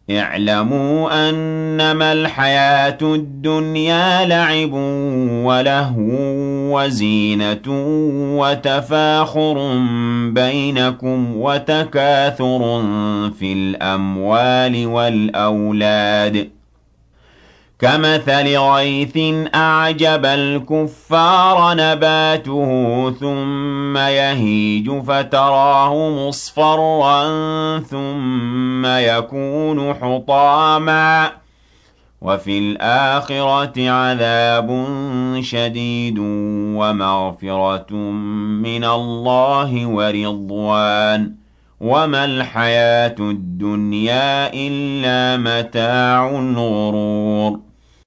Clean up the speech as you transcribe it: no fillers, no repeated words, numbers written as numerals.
اعلموا أنما الحياة الدنيا لعب ولهو وزينة وتفاخر بينكم وتكاثر في الأموال والأولاد كمثل غيث أعجب الكفار نباته ثم يهيج فتراه مصفرا ثم يكون حطاما وفي الآخرة عذاب شديد ومغفرة من الله ورضوان وما الحياة الدنيا إلا متاع الغرور